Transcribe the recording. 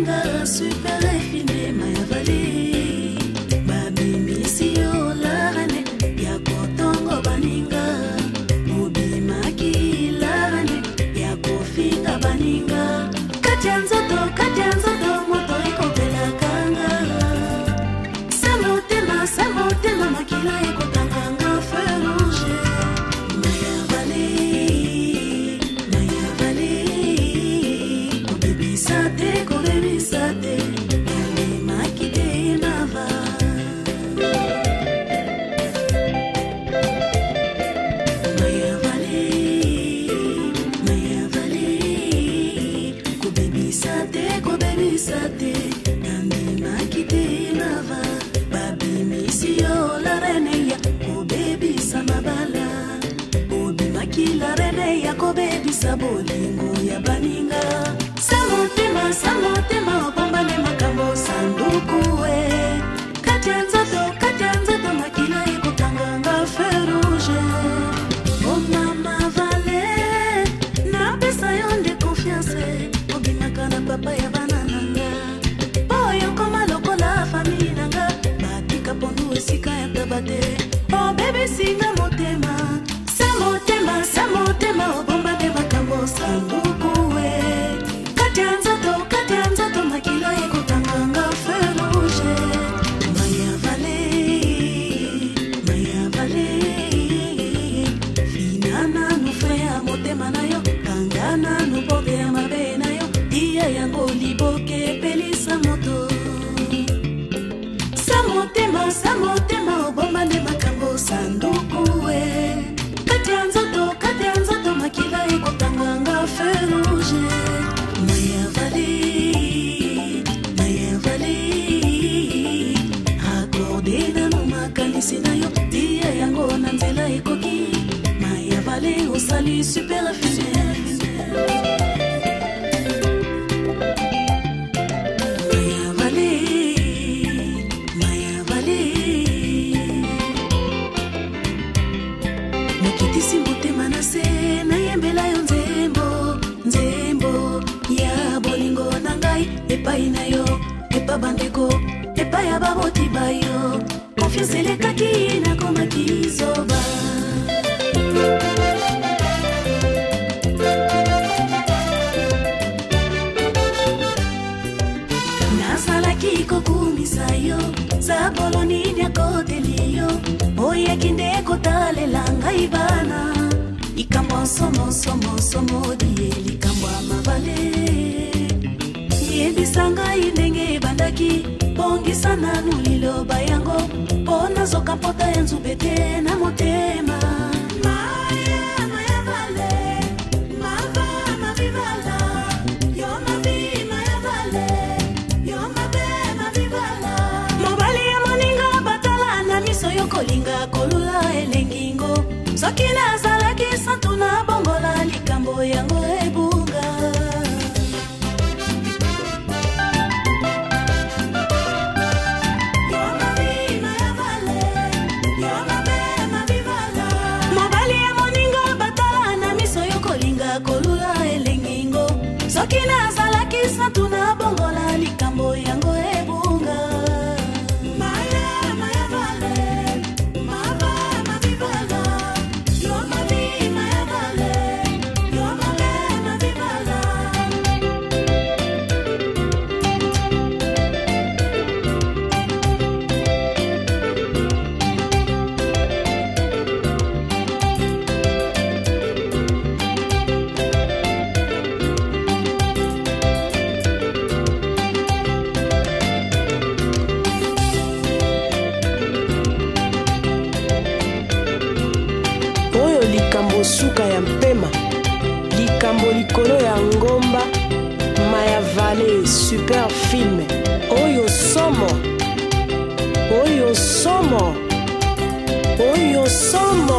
baninga super filmé Maya Vallée babi misio la rane ya kotongo baninga ubi maki la rane ya kofinga baninga katianzo do moto ikopela kanga samotema makila ikotanganga feu rouge Maya Vallée kobebisate yande makite mava Maya Vallée kobebisate yande makite mava babi misio la reneya kobebisa mabala obi makila reneya kobebisa bolingo ya baninga samotema opombane makambo sanduku we katianzoto makila ekotanganga feu rouge oh Mama Vallée napesa yo nde confiance obimaka na papa ya bana nanga oyo koma lokola famille nanga batika pondu esika ya taba te obebisinga motema samotema opombane makambo sanduku we katianzoto makila ekotanganga feu rouge Maya Vallée finana nufreya motema na yo kangana nuboke ya mabe na yo iya yango liboke pelisa moto samotema obombane makambo sanduku we katianzoto makila ekotanganga feu rouge Maya Vallée accordé nano makanisi na yo tia yango na nzela ekoki Maya Vallée osali super filmé Maya Vallée nakitisi motema na se nayembela yo nzembo ya bolingo na ngai epai na yo epa bandeko epai ya baboti bayo confiance elekaki nakomaki zoba nasalaki kokumisa yo sabolo nini akoteli yo oyaki nde kotalela ngai bana likambo somo die likambo ya mabale yebisa ngai ndenge ebandaki bongisa nanu liloba yango mpo nazoka mpota ya nzube te na motema Maya Vallée mavibala yo mavi Maya Vallée yo mabe mavibala mobali ya moninga batala na miso yo kolinga kolula elengingo soki nazalaki santu na bongola likambo yango ebunga mobali ya moninga batala na miso yo kolinga kolula elengingo soki nazalaki santu na bongola likambo yango ebunga Maya Vallée mavibala yo mavi Maya Vallée yo mabe mavibala likambo suka ya mpema likambo likolo ya ngomba Maya Vallée super film oyo somo